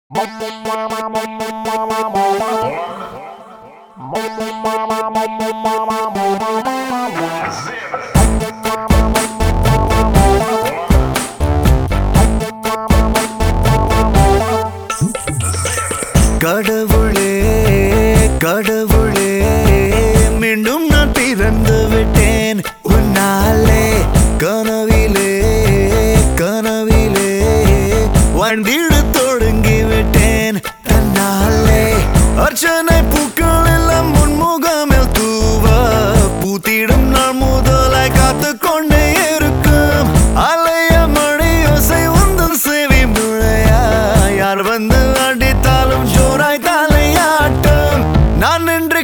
கடவுளே கடவுளே மீண்டும் நான் பிறந்து விட்டேன் உன்னாலே கனவிலே கனவிலே வாழ்ந்திட தொடங்கி விட்டேன் தன்னாலே அர்ச்சனை பூக்கள் எல்லாம் முன்முகமில் தூவ பூத்திடும் நாள் முதலாய் காத்து கொண்டே இருக்கும் அலைய மழை யோசை உந்தன் சேவை முழையா யார் வந்து அடித்தாலும் ஜோராய் தலையாட்டம் நான் என்று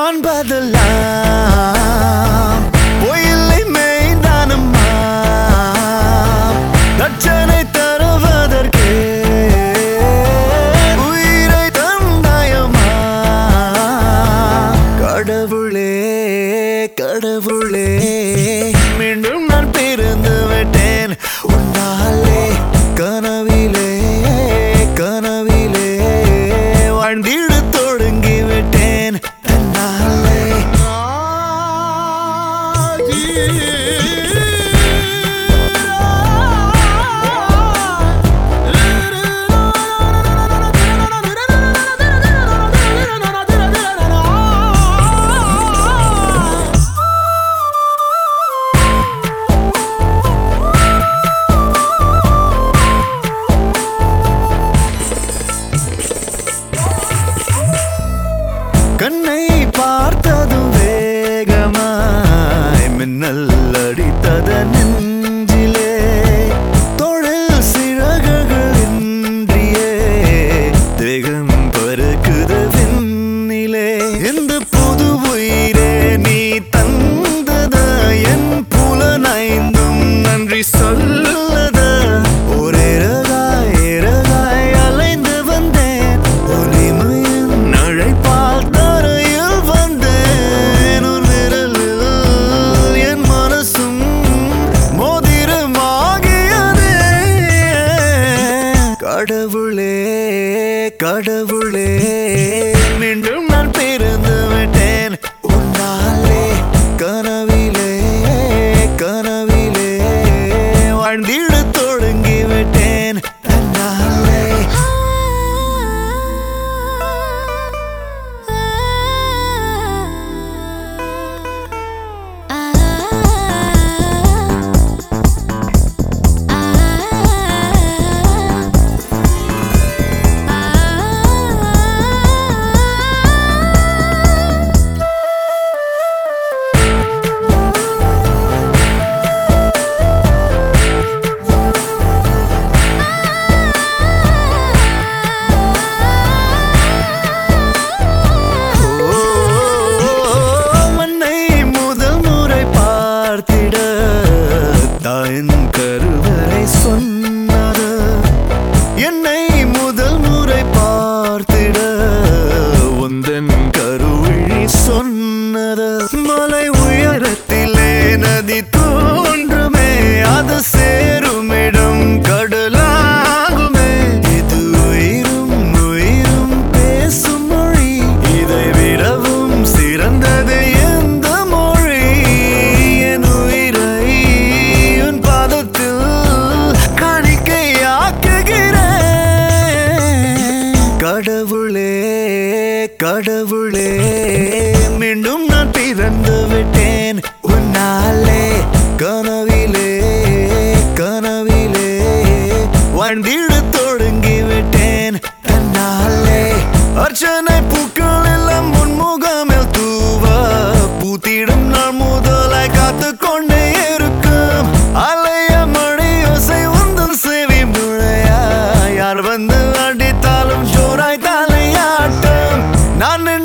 காண்பதெல்லாம் பொய்யில்லை மெய்தானம்மா தட்சனை தருவதற்கே உயிரை தந்தாயம்மா கடவுளே கடவுளே மீண்டும் நான் பிறந்து விட்டேன் உன்னாலே கனவிலே கனவிலே வாழ்ந்திட தொடங்கி விட்டேன் தன்னாலே கண்ணை பார்த்ததும் வேகமாய் மின்னல் அடித்தத நெஞ்சிலே தொழில் சிறகுகளின்றியே தேகம் பறக்குது விண்ணிலே இந்த புது உயிரே நீ தந்தத என் புலனைந்தும் நன்றி சொல்லத ஒரே ரகாய் அலைந்து வந்தேன் ஒளிமையின் அழைப்பால் கடவுளே கடவுளே மீண்டும் நான் பிறந்து விட்டேன் உன்னாலே கனவிலே கனவிலே வாழ்ந்திட தொடங்கி விட்டேன் தன்னாலே தாயின் கருவறை சொன்னது என்னை முதல் முறை பார்த்திட உந்தன் கருவிழி சொன்னது மலை உயரத்திலே நதி தோன்றுமே அது சேருமிடம் கடலாகுமே இது உயிரும் உயிரும் பேசும் மொழி இதை விடவும் சிறந்தது எந்த மொழி என் உயிரை கடவுளே கடவுளே மீண்டும் நான் பிறந்து விட்டேன் உன்னாலே கனவிலே கனவிலே வாழ்ந்திட தொடங்கி விட்டேன் தன்னாலே அர்ச்சனை பூக்கள் எல்லாம் முன்முகமில் தூவ பூத்திடும் நாள் முதலாய் காத்து கொண்டே இருக்கும் அலைய மழை யோசை உந்தன் சேவை முழையா யார் வந்து அடித்தாலும் ஜோராய் தலையாட்டம் நான்